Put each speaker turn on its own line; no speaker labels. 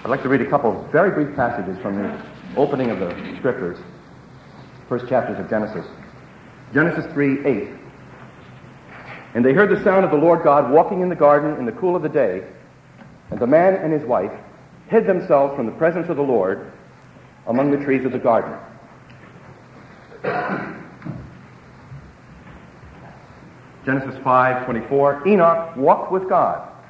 I'd like to read a couple very brief passages from the opening of the scriptures, first chapters of Genesis. Genesis 3:8. And they heard the sound of the Lord God walking in the garden in the cool of the day, and the man and his wife hid themselves from the presence of the Lord among the trees of the garden. Genesis 5:24. Enoch walked with God,